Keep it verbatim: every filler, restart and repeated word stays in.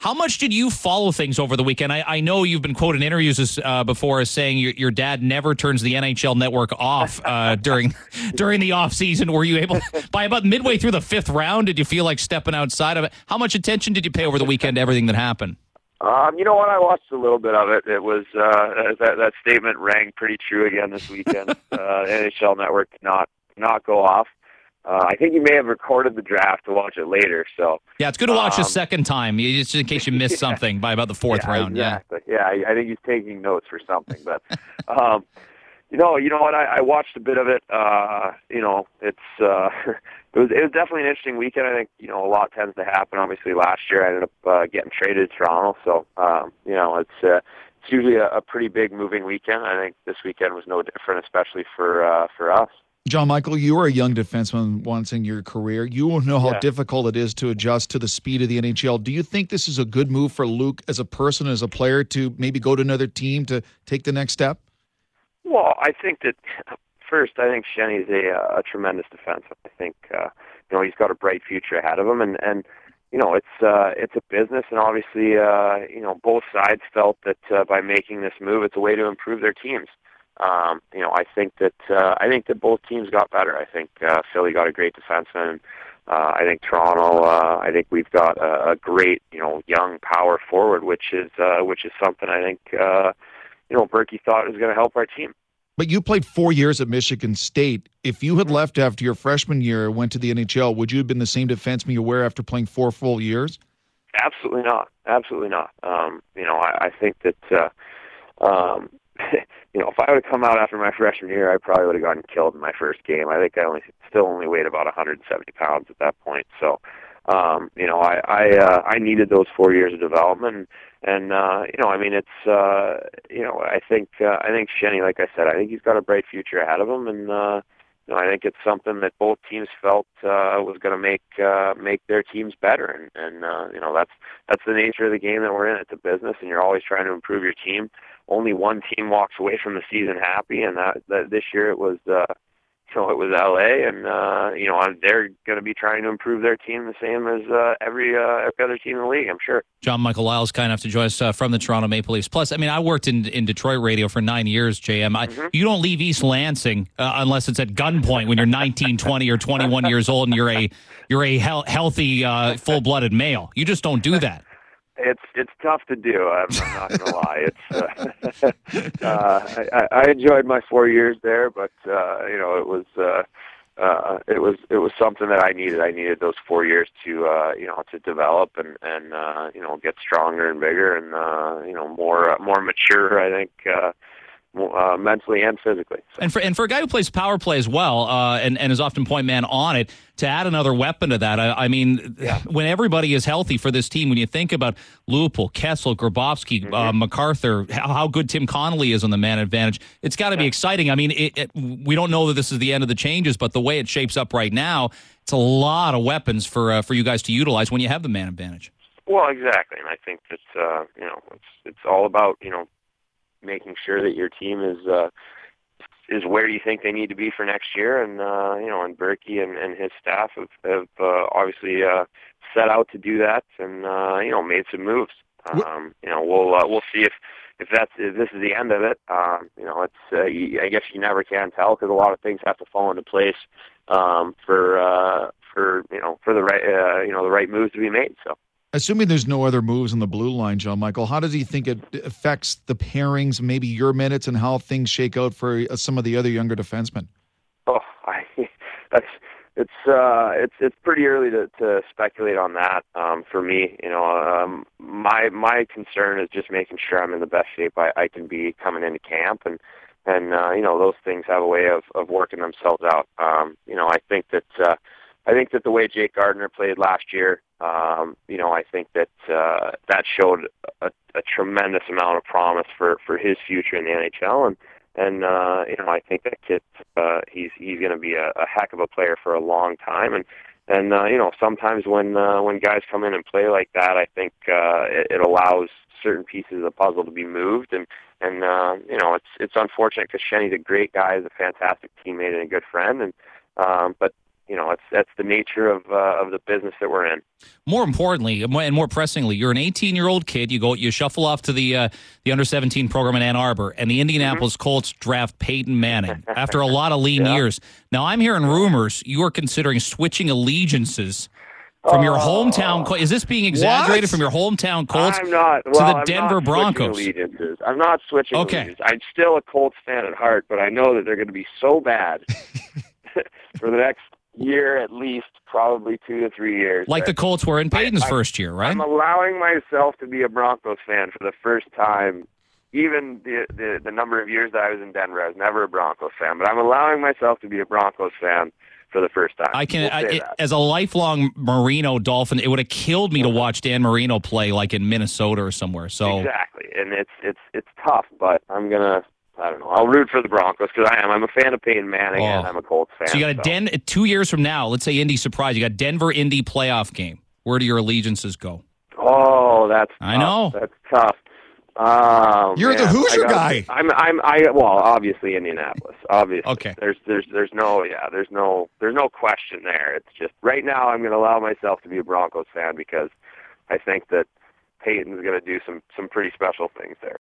How much did you follow things over the weekend? I, I know you've been quoted in interviews as, uh, before as saying your, your dad never turns the N H L network off uh, during during the off season. Were you able, by about midway through the fifth round, did you feel like stepping outside of it? How much attention did you pay over the weekend to everything that happened? Um, you know what? I watched a little bit of it. It was uh, that that statement rang pretty true again this weekend. uh, N H L network did not not go off. Uh, I think you may have recorded the draft to watch it later. So yeah, it's good to watch um, a second time, just in case you missed yeah. something by about the fourth yeah, round. Exactly. Yeah, yeah. I, I think he's taking notes for something. But um, you know, you know what? I, I watched a bit of it. Uh, you know, it's uh, it was it was definitely an interesting weekend. I think you know a lot tends to happen. Obviously, last year I ended up uh, getting traded to Toronto, so um, you know it's uh, it's usually a, a pretty big moving weekend. I think this weekend was no different, especially for uh, for us. John Michael, you are a young defenseman once in your career. You will know how yeah. difficult it is to adjust to the speed of the N H L. Do you think this is a good move for Luke as a person, as a player, to maybe go to another team to take the next step? Well, I think that first, I think Shenny's a, a tremendous defenseman. I think uh, you know he's got a bright future ahead of him, and and you know it's uh, it's a business, and obviously uh, you know both sides felt that uh, by making this move, it's a way to improve their teams. Um, you know, I think that uh, I think that both teams got better. I think uh, Philly got a great defenseman. Uh, I think Toronto. Uh, I think we've got a, a great, you know, young power forward, which is uh, which is something I think uh, you know Berkey thought was going to help our team. But you played four years at Michigan State. If you had left after your freshman year and went to the N H L, would you have been the same defenseman you were after playing four full years? Absolutely not. Absolutely not. Um, you know, I, I think that. Uh, um, You know, if I would have come out after my freshman year, I probably would have gotten killed in my first game. I think I only still only weighed about one hundred seventy pounds at that point. So, um, you know, I I, uh, I needed those four years of development, and uh, you know, I mean, it's uh, you know, I think uh, I think Shenny, like I said, I think he's got a bright future ahead of him, and uh, you know, I think it's something that both teams felt uh, was going to make uh, make their teams better, and and uh, you know, that's that's the nature of the game that we're in. It's a business, and you're always trying to improve your team. Only one team walks away from the season happy, and that, that this year it was, uh, you know, it was L A, and uh, you know, they're going to be trying to improve their team the same as uh, every uh, every other team in the league, I'm sure. John Michael Lyles kind enough to join us uh, from the Toronto Maple Leafs. Plus, I mean, I worked in in Detroit radio for nine years, J M. I, mm-hmm. You don't leave East Lansing uh, unless it's at gunpoint when you're nineteen, twenty, or twenty-one years old, and you're a you're a he- healthy, uh, full-blooded male. You just don't do that. It's it's tough to do. I'm, I'm not gonna lie. It's uh, uh, I, I enjoyed my four years there, but uh, you know it was uh, uh, it was it was something that I needed. I needed those four years to uh, you know to develop and and uh, you know get stronger and bigger and uh, you know more uh, more mature. I think. Uh, Uh, mentally and physically. So. And for and for a guy who plays power play as well, uh, and, and is often point man on it, to add another weapon to that, I, I mean, yeah. when everybody is healthy for this team, when you think about Lupul, Kessel, Grabowski, mm-hmm. uh, MacArthur, how, how good Tim Connolly is on the man advantage, it's got to yeah. be exciting. I mean, it, it, we don't know that this is the end of the changes, but the way it shapes up right now, it's a lot of weapons for uh, for you guys to utilize when you have the man advantage. Well, exactly, and I think that uh, you know it's it's all about you know. making sure that your team is uh, is where you think they need to be for next year, and uh, you know, and Berkey and, and his staff have, have uh, obviously uh, set out to do that, and uh, you know, made some moves. Um, you know, we'll uh, we'll see if if that's if this is the end of it. Um, you know, it's uh, you, I guess you never can tell because a lot of things have to fall into place um, for uh, for you know for the right uh, you know the right moves to be made. So. Assuming there's no other moves on the blue line, John Michael, how does he think it affects the pairings, maybe your minutes, and how things shake out for some of the other younger defensemen? Oh, I, that's it's uh, it's it's pretty early to, to speculate on that. Um, for me, you know, um, my my concern is just making sure I'm in the best shape I, I can be coming into camp, and and uh, you know those things have a way of, of working themselves out. Um, you know, I think that uh, I think that the way Jake Gardiner played last year. Um, you know, I think that uh, that showed a, a tremendous amount of promise for, for his future in the N H L, and and uh, you know, I think that kid uh, he's he's going to be a, a heck of a player for a long time, and and uh, you know, sometimes when uh, when guys come in and play like that, I think uh, it, it allows certain pieces of the puzzle to be moved, and and uh, you know, it's it's unfortunate because Shenny's a great guy, he's a fantastic teammate and a good friend, and um, but. you know, it's that's the nature of uh, of the business that we're in. More importantly, and more pressingly, you're an eighteen-year-old kid. You go, you shuffle off to the uh, the under seventeen program in Ann Arbor, and the Indianapolis mm-hmm. Colts draft Peyton Manning after a lot of lean yeah. years. Now, I'm hearing rumors you are considering switching allegiances from your hometown. Is this being exaggerated? What? From your hometown Colts I'm not, well, to the I'm Denver not Broncos? Allegiances. I'm not switching okay. allegiances. I'm still a Colts fan at heart, but I know that they're going to be so bad for the next year at least, probably two to three years. Like the Colts were in Peyton's I, first year, right? I'm allowing myself to be a Broncos fan for the first time. Even the, the the number of years that I was in Denver, I was never a Broncos fan, but I'm allowing myself to be a Broncos fan for the first time. I can, we'll I, it, as a lifelong Marino Dolphin, it would have killed me to watch Dan Marino play like in Minnesota or somewhere. So exactly, and it's it's it's tough, but I'm gonna. I don't know. I'll root for the Broncos because I am. I'm a fan of Peyton Manning, oh. and I'm a Colts fan. So you got a so. Den two years from now. Let's say Indy surprise. You got Denver Indy playoff game. Where do your allegiances go? Oh, that's I tough. know that's tough. Oh, You're man. the Hoosier gotta, guy. I'm. I'm. I. Well, obviously Indianapolis. Obviously. Okay. There's. There's. There's no. Yeah. There's no. There's no question there. It's just right now. I'm going to allow myself to be a Broncos fan because I think that Peyton's going to do some some pretty special things there.